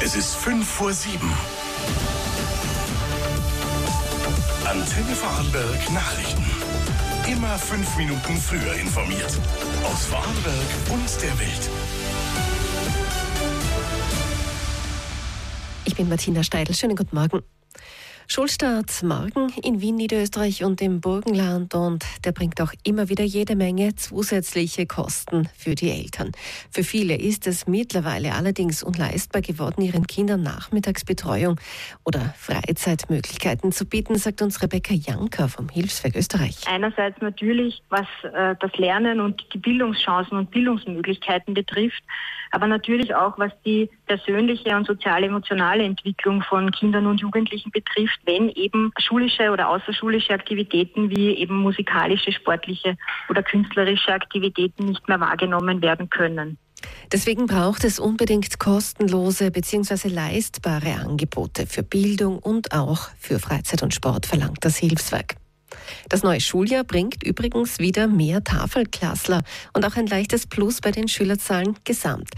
Es ist 5:07. Antenne Vorarlberg Nachrichten. Immer 5 Minuten früher informiert. Aus Vorarlberg und der Welt. Ich bin Martina Steidl. Schönen guten Morgen. Schulstart morgen in Wien, Niederösterreich und im Burgenland, und der bringt auch immer wieder jede Menge zusätzliche Kosten für die Eltern. Für viele ist es mittlerweile allerdings unleistbar geworden, ihren Kindern Nachmittagsbetreuung oder Freizeitmöglichkeiten zu bieten, sagt uns Rebecca Janker vom Hilfswerk Österreich. Einerseits natürlich, was das Lernen und die Bildungschancen und Bildungsmöglichkeiten betrifft, aber natürlich auch, was die persönliche und sozial-emotionale Entwicklung von Kindern und Jugendlichen betrifft, wenn eben schulische oder außerschulische Aktivitäten wie eben musikalische, sportliche oder künstlerische Aktivitäten nicht mehr wahrgenommen werden können. Deswegen braucht es unbedingt kostenlose bzw. leistbare Angebote für Bildung und auch für Freizeit und Sport, verlangt das Hilfswerk. Das neue Schuljahr bringt übrigens wieder mehr Tafelklassler und auch ein leichtes Plus bei den Schülerzahlen gesamt.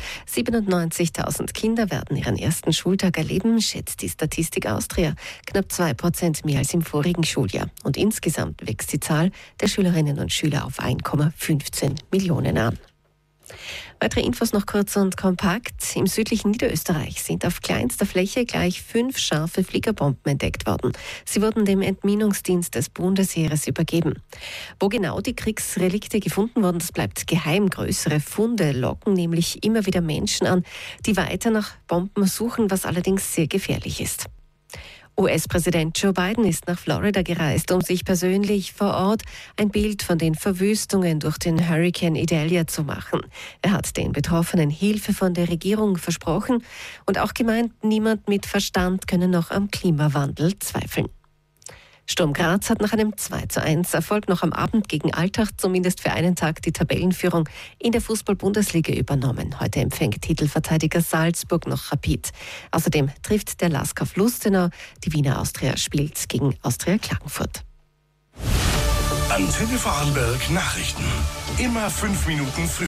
97.000 Kinder werden ihren ersten Schultag erleben, schätzt die Statistik Austria. Knapp 2% mehr als im vorigen Schuljahr. Und insgesamt wächst die Zahl der Schülerinnen und Schüler auf 1,15 Millionen an. Weitere Infos noch kurz und kompakt. Im südlichen Niederösterreich sind auf kleinster Fläche gleich 5 scharfe Fliegerbomben entdeckt worden. Sie wurden dem Entminungsdienst des Bundesheeres übergeben. Wo genau die Kriegsrelikte gefunden wurden, das bleibt geheim. Größere Funde locken nämlich immer wieder Menschen an, die weiter nach Bomben suchen, was allerdings sehr gefährlich ist. US-Präsident Joe Biden ist nach Florida gereist, um sich persönlich vor Ort ein Bild von den Verwüstungen durch den Hurrikan Idalia zu machen. Er hat den Betroffenen Hilfe von der Regierung versprochen und auch gemeint, niemand mit Verstand könne noch am Klimawandel zweifeln. Sturm Graz hat nach einem 2:1 Erfolg noch am Abend gegen Altach zumindest für einen Tag die Tabellenführung in der Fußball-Bundesliga übernommen. Heute empfängt Titelverteidiger Salzburg noch Rapid. Außerdem trifft der LASK auf Lustenau. Die Wiener Austria spielt gegen Austria Klagenfurt. Antenne Vorarlberg Nachrichten. Immer 5 Minuten früher.